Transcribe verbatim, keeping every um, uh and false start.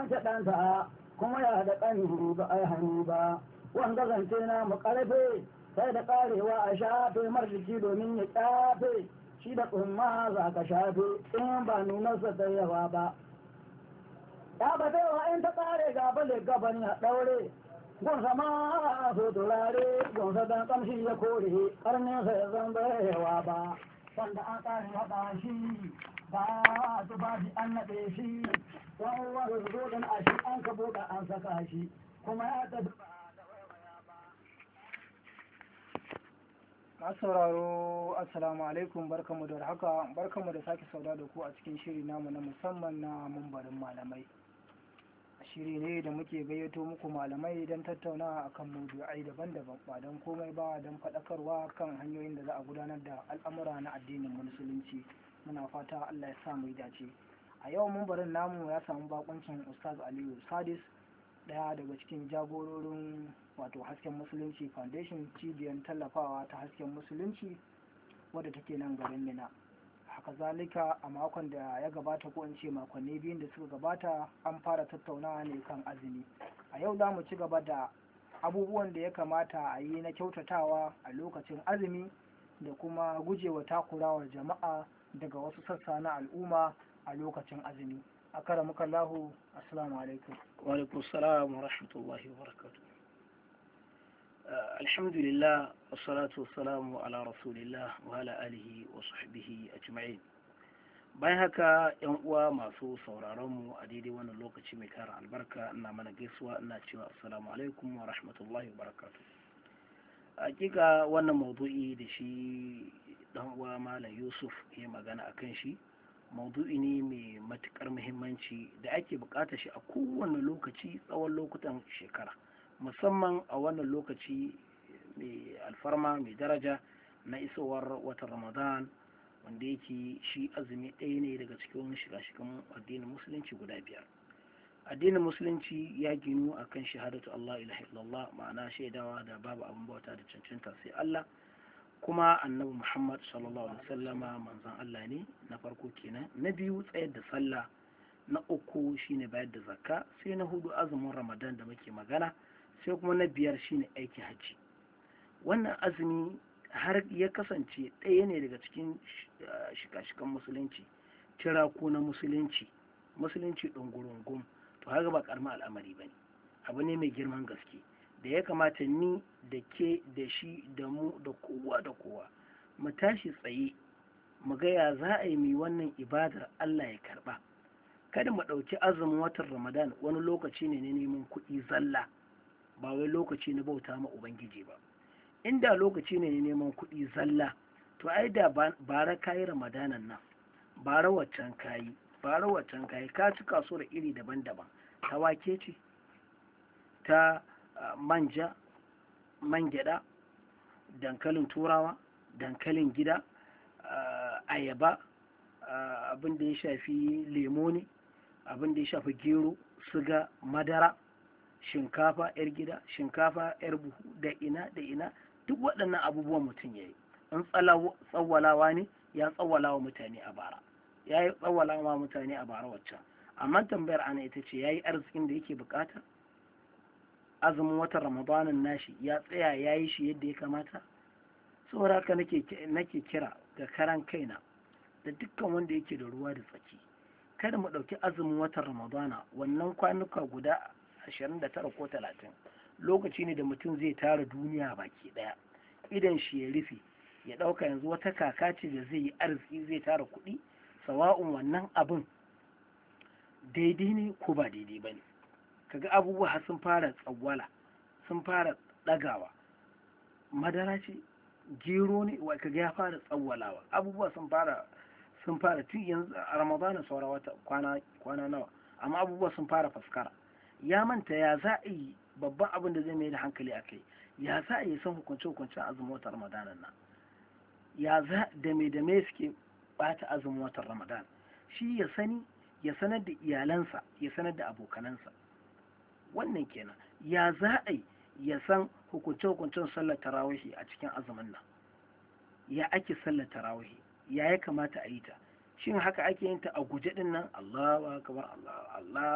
wanke ɗanta kuma ya da ƙani ba a yi hannu ba wanda zance na mu ƙarfe sai da ƙarewa a shafe marjiki domin ya ƙyafe shi da tsumma za ka shafe in ba nunarsa ta yawa ba ya ba in ta ƙare gaba da gaban ya ɗaure gonsa ma so turare gonsa dan kamshi ya kore karnin sa ya zan bayewa ba sanda an kare haɗa shi ba su ba shi an naɗe shi wani wani zoɗin a shi an ka buɗa an saka shi kuma ya tafi ba da waiwaya ba. Masu sauraro assalamu alaikum barkamu da haka barkamu da sake sauda da ku a cikin shiri namu na musamman na mambarin malamai. Shiri ne da muke gayyato muku malamai don tattaunawa akan maudu'ai daban-daban ba don komai ba don faɗakarwa kan hanyoyin da za a gudanar da al'amura na addinin musulunci. Muna fata Allah ya sa mu dace. A yau mambarin namu ya samu bakuncin Ustaz Aliyu Sadis, ɗaya daga cikin jagororin wato Hasken Musulunci Foundation, cibiyar tallafawa ta Hasken Musulunci wadda take nan garin Mina. Haka zalika a makon da ya gabata ko in ce makonni biyun da suka gabata an fara tattaunawa ne kan azumi. A yau za mu ci gaba da abubuwan da ya kamata a yi na kyautatawa a lokacin azumi da kuma gujewa takurawa jama'a daga wasu sassa na al'umma a lokacin azumi. Akaramuka Allahu, assalamu alaikum. Wa alaikum assalam wa rahmatullahi wa barakatuh. Alhamdulillah wassalatu wassalamu ala rasulillah wa ala alihi wa sahbihi ajma'in. Bayan haka yan uwa masu sauraron mu a daidai wannan lokaci mai tara albarka, ina mana gaisuwa ina cewa assalamu alaikum wa rahmatullahi wa barakatuh. Hakika wannan maudu'i da shi dan uwa Malam Yusuf ya magana akan shi maudu'i ne mai matukar muhimmanci da ake bukatar shi a kowane lokaci tsawon lokutan shekara, musamman a wannan lokaci mai alfarma mai daraja na isowar watan Ramadan, wanda yake shi azumi ɗaya ne daga cikin shiga-shigan addinin musulunci guda biyar. Addinin musulunci ya ginu akan shahadatu Allah ilaha illallah, ma'ana shaidawa da babu abin bauta da cancanta sai Allah, kuma annabi Muhammad sallallahu alaihi wasallama manzon Allah ne, na farko kenan. Na biyu tsayar da sallah, na uku shine bayar da zakka, sai na hudu azumin Ramadan da muke magana, sai kuma na biyar shine aikin hajji. Wannan azumi har ya kasance ɗaya ne daga cikin shika-shikan musulunci, tiraku na musulunci, musulunci ɗungurungun, to haka ba ƙaramin al'amari ba ne, abu ne mai girman gaske da ya kamata ni da ke da shi da mu da kowa da kowa mu tashi tsaye mu ga ya za a yi mai wannan ibadar Allah ya karɓa. Kada mu ɗauki azumin watan Ramadan wani lokaci ne na neman kuɗi zalla, ba wai lokaci na bauta ma Ubangiji ba. Inda lokaci ne na neman kuɗi zalla, to ai da bara kayi Ramadanan nan, bara waccan kayi, bara waccan kayi, ka ci kaso da iri daban-daban, ta wake ce, ta manja, man gyaɗa, dankalin turawa, dankalin gida, ayaba, abin da ya shafi lemo ne, abin da ya shafi gero, suga, madara, shinkafa yar gida, shinkafa yar buhu, da ina da ina, duk waɗannan abubuwan mutum ya yi. In tsawwalawa ne ya tsawwalawa mutane a bara, ya yi tsawwalawa mutane a bara waccan. Amma tambayar ana ita ce, ya yi arzikin da yake bukata? Azumin watan Ramadanin nashi ya tsaya ya yi shi yadda ya kamata? Saboda haka nake kira ga karan kaina da dukkan wanda yake da ruwa da tsaki, kada mu ɗauki azumin watan Ramadana, wannan kwanuka guda ashirin da tara ko talatin, lokaci ne da mutum zai tara duniya baki ɗaya, idan shi ya rufe, ya ɗauka yanzu wata kaka ce da zai yi arziki, zai tara kuɗi, sawa'un wannan abin daidai ne ko ba daidai ba ne. Kaga abubuwa har sun fara tsawwala, sun fara ɗagawa, madara ce, gero ne, wa kaga ya fara tsawwalawa, abubuwa sun fara sun fara tun yanzu a Ramadana saura wata kwana kwana nawa, amma abubuwa sun fara faskara. Ya manta ya za a yi babban abin da zai mai da hankali a kai, ya za a yi san hukunce-hukuncen azumin watan Ramadanan nan, ya za da mai da mai suke bata azumin watan Ramadan, shi ya sani, ya sanar da iyalansa, ya sanar da abokanansa. Wannan kenan. Ya za a yi ya san hukunce-hukuncen sallar tarawihi a cikin azumin nan, ya ake sallar tarawihi, ya ya kamata a yi ta, shin haka ake yin ta a guje din nan, Allahu akbar, Allah Allah